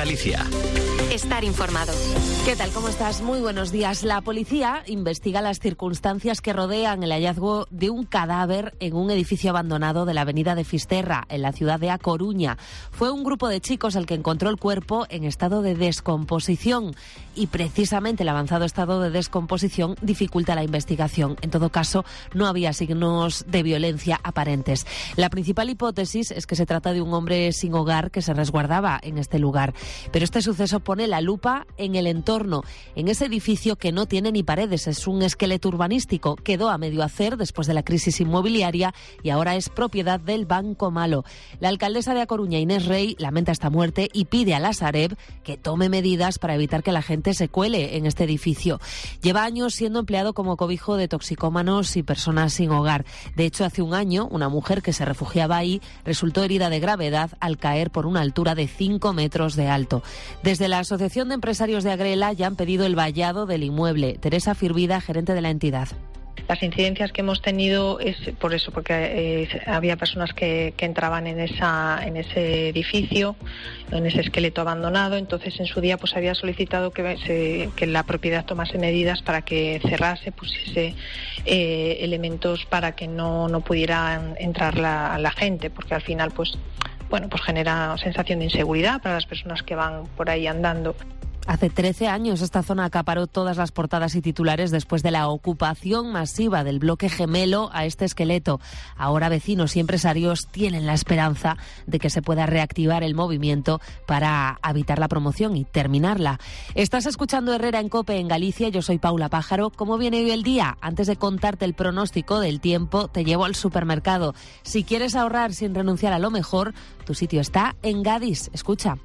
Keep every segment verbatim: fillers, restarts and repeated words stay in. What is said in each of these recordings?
Galicia. Estar informado. ¿Qué tal? ¿Cómo estás? Muy buenos días. La policía investiga las circunstancias que rodean el hallazgo de un cadáver en un edificio abandonado de la avenida de Fisterra, en la ciudad de A Coruña. Fue un grupo de chicos el que encontró el cuerpo en estado de descomposición y precisamente el avanzado estado de descomposición dificulta la investigación. En todo caso, no había signos de violencia aparentes. La principal hipótesis es que se trata de un hombre sin hogar que se resguardaba en este lugar. Pero este suceso pone la lupa en el entorno, en ese edificio que no tiene ni paredes, es un esqueleto urbanístico, quedó a medio hacer después de la crisis inmobiliaria y ahora es propiedad del Banco Malo. La alcaldesa de A Coruña, Inés Rey, lamenta esta muerte y pide a la Sareb que tome medidas para evitar que la gente se cuele en este edificio. Lleva años siendo empleado como cobijo de toxicómanos y personas sin hogar. De hecho, hace un año, una mujer que se refugiaba ahí resultó herida de gravedad al caer por una altura de cinco metros de alto. Desde la Asociación de Empresarios de Agrela ya han pedido el vallado del inmueble. Teresa Firvida, gerente de la entidad. Las incidencias que hemos tenido es por eso, porque eh, había personas que, que entraban en esa en ese edificio, en ese esqueleto abandonado. Entonces, en su día, pues había solicitado que, se, que la propiedad tomase medidas para que cerrase, pusiese eh, elementos para que no, no pudiera entrar la, la gente, porque al final, pues bueno, pues genera sensación de inseguridad para las personas que van por ahí andando. Hace trece años esta zona acaparó todas las portadas y titulares después de la ocupación masiva del bloque gemelo a este esqueleto. Ahora vecinos y empresarios tienen la esperanza de que se pueda reactivar el movimiento para evitar la promoción y terminarla. Estás escuchando Herrera en COPE en Galicia, yo soy Paula Pájaro. ¿Cómo viene hoy el día? Antes de contarte el pronóstico del tiempo, te llevo al supermercado. Si quieres ahorrar sin renunciar a lo mejor, tu sitio está en Gadis. Escucha.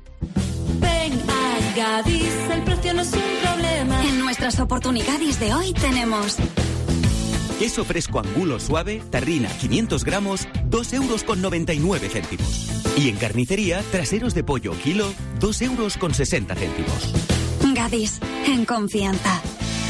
Ven a Gadis, el precio no es un problema. En nuestras oportunidades de hoy tenemos queso fresco angulo suave, tarrina quinientos gramos, dos euros con noventa y nueve céntimos. Y en carnicería, traseros de pollo kilo, dos euros con sesenta céntimos. Gadis, en confianza.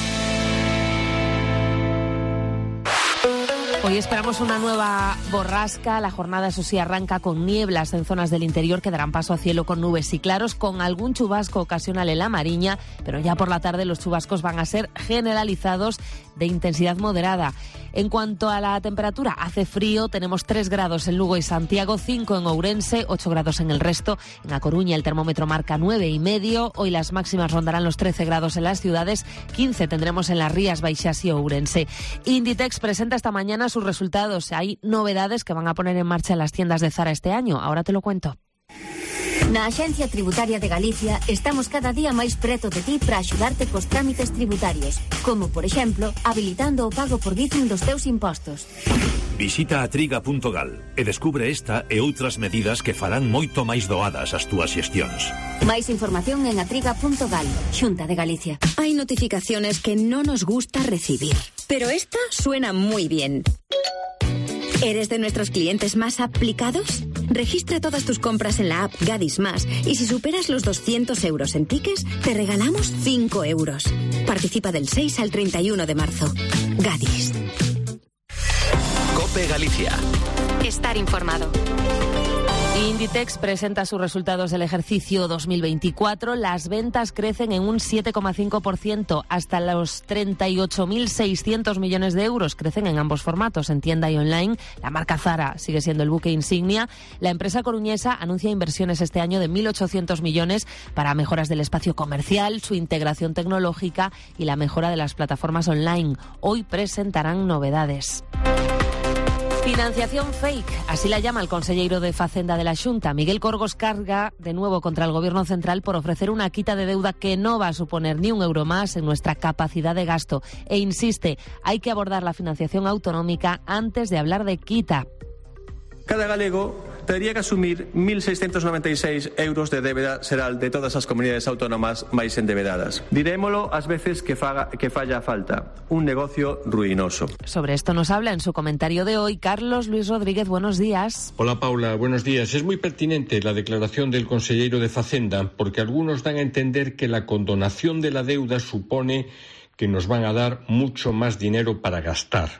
Hoy esperamos una nueva borrasca. La jornada, eso sí, arranca con nieblas en zonas del interior que darán paso a cielo con nubes y claros, con algún chubasco ocasional en la Mariña, pero ya por la tarde los chubascos van a ser generalizados de intensidad moderada. En cuanto a la temperatura, hace frío, tenemos tres grados en Lugo y Santiago, cinco en Ourense, ocho grados en el resto. En A Coruña el termómetro marca nueve y medio. Hoy las máximas rondarán los trece grados en las ciudades, quince tendremos en las Rías Baixas y Ourense. Inditex presenta esta mañana sus resultados. Hay novedades que van a poner en marcha en las tiendas de Zara este año. Ahora te lo cuento. Na Axencia Tributaria de Galicia estamos cada día máis preto de ti para axudarte cos trámites tributarios, como, por exemplo, habilitando o pago por Bizum dos teus impostos. Visita atriga punto gal e descubre esta e outras medidas que farán moito máis doadas as túas xestións. Máis información en atriga punto gal, Xunta de Galicia. Hay notificaciones que no nos gusta recibir, pero esta suena muy bien. ¿Eres de nuestros clientes más aplicados? Registra todas tus compras en la app Gadis Más y si superas los doscientos euros en tickets, te regalamos cinco euros. Participa del seis al treinta y uno de marzo. Gadis. COPE Galicia. Estar informado. Inditex presenta sus resultados del ejercicio dos mil veinticuatro. Las ventas crecen en un siete coma cinco por ciento hasta los treinta y ocho mil seiscientos millones de euros. Crecen en ambos formatos, en tienda y online. La marca Zara sigue siendo el buque insignia. La empresa coruñesa anuncia inversiones este año de mil ochocientos millones para mejoras del espacio comercial, su integración tecnológica y la mejora de las plataformas online. Hoy presentarán novedades. Financiación fake, así la llama el conselleiro de Facenda de la Xunta. Miguel Corgos carga de nuevo contra el Gobierno central por ofrecer una quita de deuda que no va a suponer ni un euro más en nuestra capacidad de gasto. E insiste, hay que abordar la financiación autonómica antes de hablar de quita. Cada galego tendría que asumir mil seiscientos noventa y seis euros de débeda xeral de todas as comunidades autónomas máis endebedadas. Dirémolo ás veces que, faga, que falla a falta. Un negocio ruinoso. Sobre esto nos habla en su comentario de hoy Carlos Luis Rodríguez. Buenos días. Hola Paula, buenos días. Es muy pertinente la declaración del conselleiro de Facenda porque algunos dan a entender que la condonación de la deuda supone que nos van a dar mucho más dinero para gastar.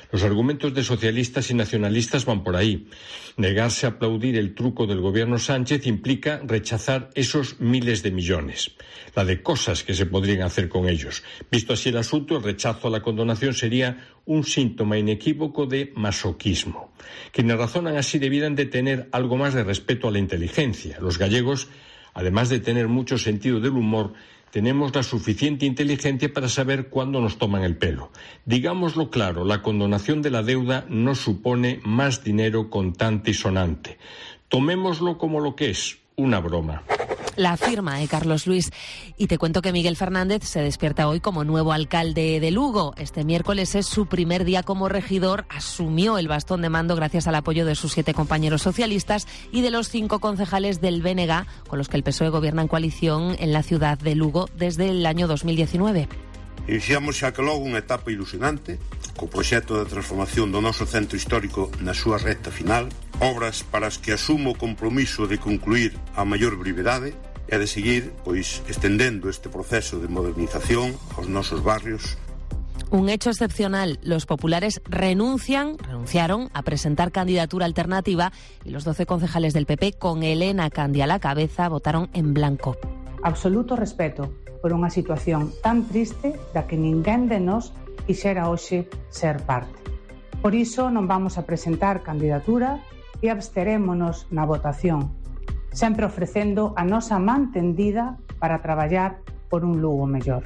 Los argumentos de socialistas y nacionalistas van por ahí. Negarse a aplaudir el truco del gobierno Sánchez implica rechazar esos miles de millones. La de cosas que se podrían hacer con ellos. Visto así el asunto, el rechazo a la condonación sería un síntoma inequívoco de masoquismo. Quienes razonan así debieran de tener algo más de respeto a la inteligencia. Los gallegos, además de tener mucho sentido del humor, tenemos la suficiente inteligencia para saber cuándo nos toman el pelo. Digámoslo claro, la condonación de la deuda no supone más dinero contante y sonante. Tomémoslo como lo que es, una broma. La firma de Carlos Luis. Y te cuento que Miguel Fernández se despierta hoy como nuevo alcalde de Lugo. Este miércoles es su primer día como regidor. Asumió el bastón de mando gracias al apoyo de sus siete compañeros socialistas y de los cinco concejales del B N G, con los que el P S O E gobierna en coalición en la ciudad de Lugo desde el año dos mil diecinueve. Iniciamos xa que logo unha etapa ilusionante co proxecto de transformación do noso centro histórico na súa recta final, obras para as que asumo o compromiso de concluir a maior brevidade e de seguir pois estendendo este proceso de modernización aos nosos barrios. Un hecho excepcional. Los populares renuncian, renunciaron a presentar candidatura alternativa y los doce concejales del P P, con Elena Candia a la cabeza, votaron en blanco. Absoluto respeto por unha situación tan triste da que ninguén de nós quixera hoxe ser parte. Por iso non vamos a presentar candidatura e absterémonos na votación, sempre ofrecendo a nosa man tendida para traballar por un Lugo mellor.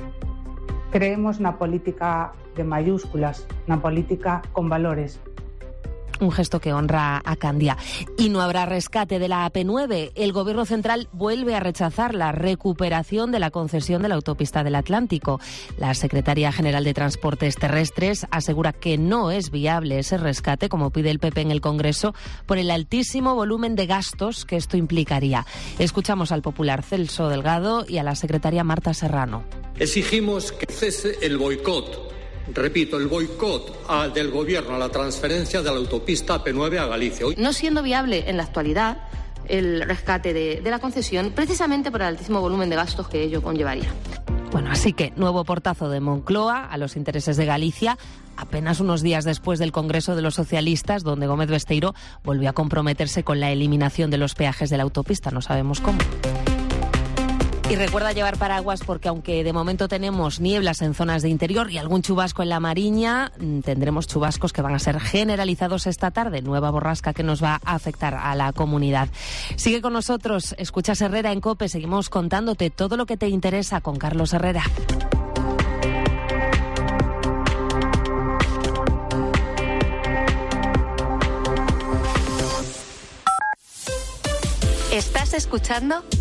Creemos na política de mayúsculas, na política con valores. Un gesto que honra a Candia. Y no habrá rescate de la A P nueve. El Gobierno central vuelve a rechazar la recuperación de la concesión de la autopista del Atlántico. La Secretaría General de Transportes Terrestres asegura que no es viable ese rescate, como pide el P P en el Congreso, por el altísimo volumen de gastos que esto implicaría. Escuchamos al popular Celso Delgado y a la secretaria Marta Serrano. Exigimos que cese el boicot. Repito, el boicot a, del Gobierno a la transferencia de la autopista A P nueve a Galicia. Hoy... No siendo viable en la actualidad el rescate de, de la concesión, precisamente por el altísimo volumen de gastos que ello conllevaría. Bueno, así que nuevo portazo de Moncloa a los intereses de Galicia, apenas unos días después del Congreso de los Socialistas, donde Gómez Besteiro volvió a comprometerse con la eliminación de los peajes de la autopista. No sabemos cómo. Y recuerda llevar paraguas porque aunque de momento tenemos nieblas en zonas de interior y algún chubasco en la Mariña, tendremos chubascos que van a ser generalizados esta tarde. Nueva borrasca que nos va a afectar a la comunidad. Sigue con nosotros, escuchas Herrera en COPE. Seguimos contándote todo lo que te interesa con Carlos Herrera. ¿Estás escuchando?